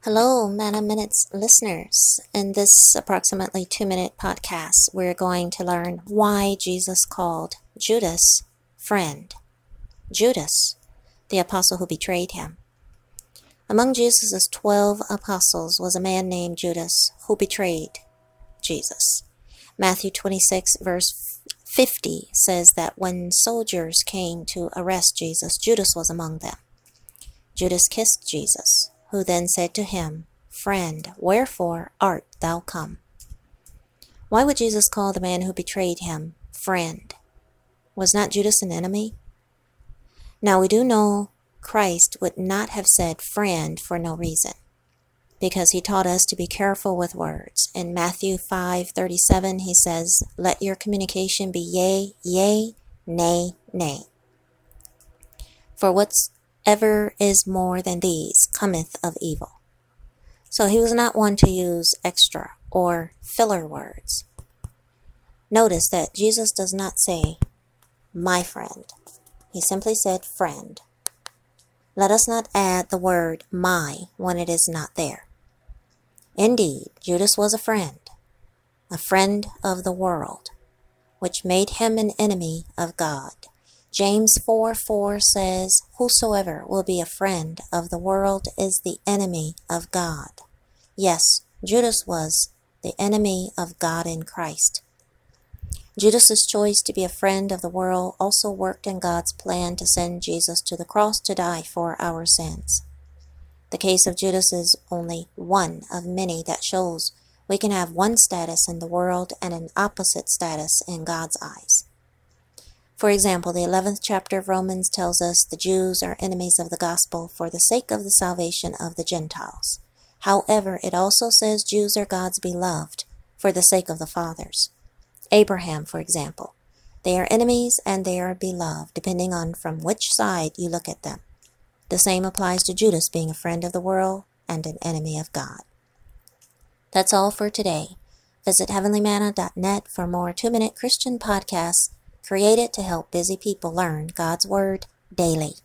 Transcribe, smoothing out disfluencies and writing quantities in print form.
Hello, Manna Minutes listeners. In this approximately 2-minute podcast, we're going to learn why Jesus called Judas friend. Judas, the apostle who betrayed him. Among Jesus' 12 apostles was a man named Judas who betrayed Jesus. Matthew 26 verse 50 says that when soldiers came to arrest Jesus, Judas was among them. Judas kissed Jesus, who then said to him, "Friend, wherefore art thou come?" Why would Jesus call the man who betrayed him friend? Was not Judas an enemy? Now we do know Christ would not have said friend for no reason, because he taught us to be careful with words. In Matthew 5:37 he says, "Let your communication be yea, yea, nay, nay. For whatsoever is more than these cometh of evil." So he was not one to use extra or filler words. Notice that Jesus does not say, "my friend." He simply said, "friend." Let us not add the word "my" when it is not there. Indeed, Judas was a friend of the world, which made him an enemy of God. James 4:4 says, "Whosoever will be a friend of the world is the enemy of God." Yes, Judas was the enemy of God in Christ. Judas's choice to be a friend of the world also worked in God's plan to send Jesus to the cross to die for our sins. The case of Judas is only one of many that shows we can have one status in the world and an opposite status in God's eyes. For example, the 11th chapter of Romans tells us the Jews are enemies of the gospel for the sake of the salvation of the Gentiles. However, it also says Jews are God's beloved for the sake of the fathers. Abraham, for example. They are enemies and they are beloved, depending on from which side you look at them. The same applies to Judas being a friend of the world and an enemy of God. That's all for today. Visit heavenlymanna.net for more 2-minute Christian podcasts created to help busy people learn God's Word daily.